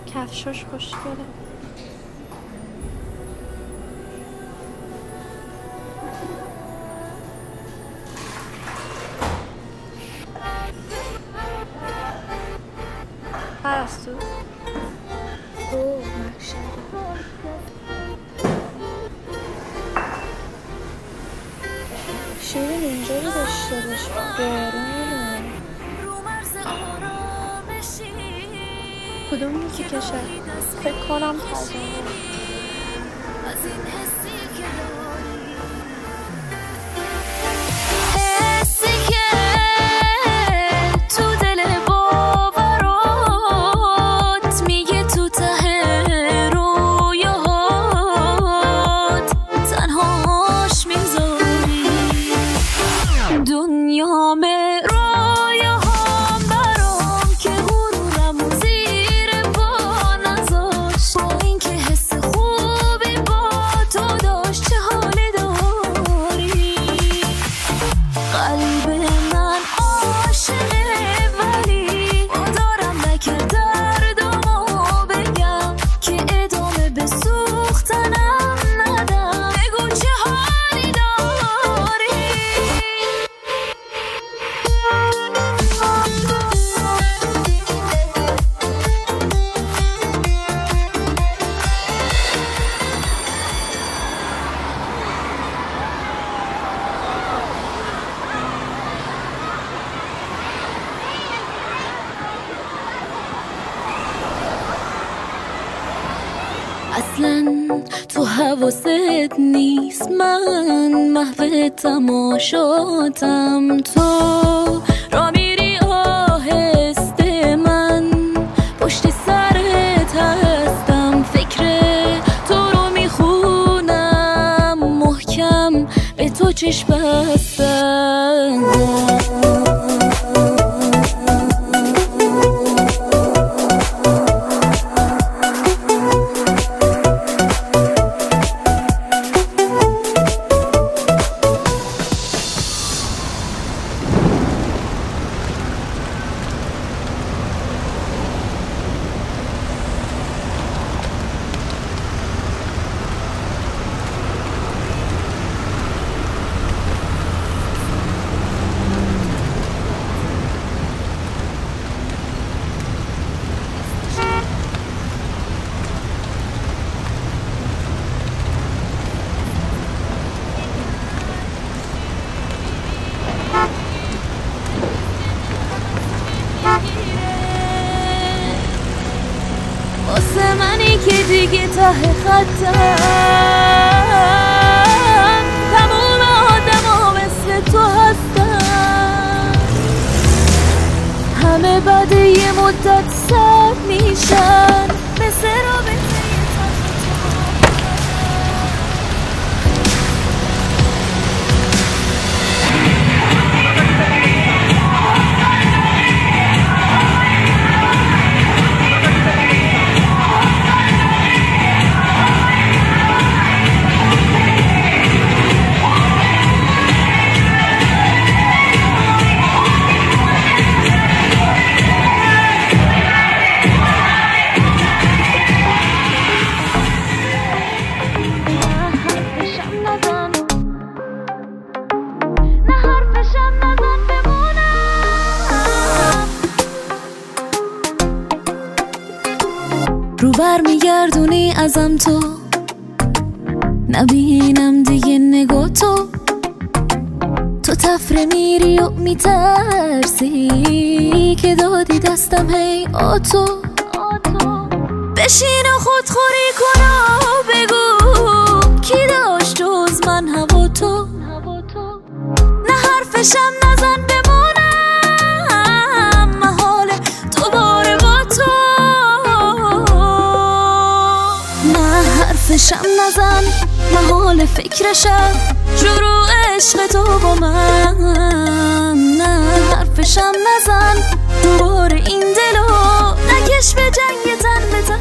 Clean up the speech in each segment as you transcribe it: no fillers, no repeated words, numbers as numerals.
کفشاش خوشگله. پرستو اوه ماشاءالله. شیرین اینجا رو داشته باش، بارونه. کدوم موزیکشه؟ فکر کنم خزانه. اصلا تو حواست نیست، من محو تماشاتم. تو را میری آهسته، من پشت سرت هستم. فکر تو رو میخونم محکم، به تو چشم بستم. واسه منی که دیگه ته خطم، تموم آدم مثل تو هستن. همه بعد یه مدت سرد میشن، مثل رابطه رو برمیگردونی ازم تو، نبینم دیگه نگاه تو. تو تفره میری و میترسی که دادی دستم هی آتو. بشین و خودخوری کن و بگو کی داشت جز من هوا تو. نه حرفشم نزن بمونم، محاله دوباره با تو. حرفشم نزن، محال فکرشم شروع عشق تو با من. نه حرفشم نزن، دوباره این دلو نکش به جنگ تن به تن.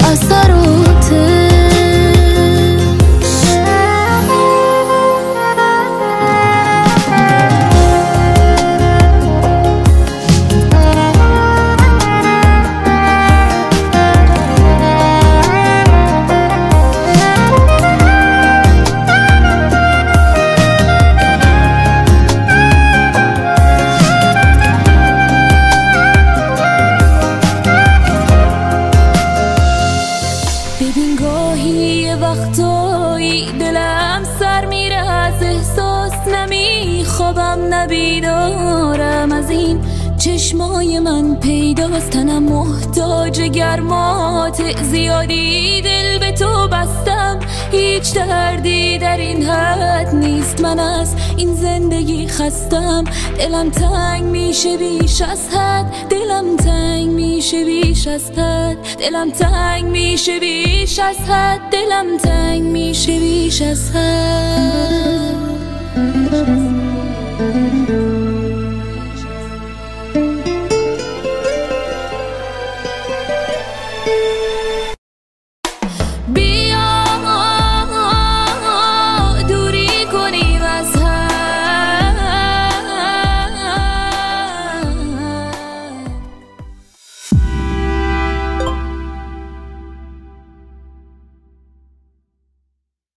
اثراتش. ببین گاهی یه وقتایی دلم سر میره از احساس، نمیخوابم نبیدارم از این چشمای من پیداست. تنم محتاج گرمات زیادی، دل به تو بستم، هیچ دردی در این حد نیست. من از این زندگی خستم، دلم تنگ میشه بیش از حد، دلم تنگ میشه بیش از حد، دلم تنگ میشه بیش از حد، دلم تنگ میشه بیش از حد.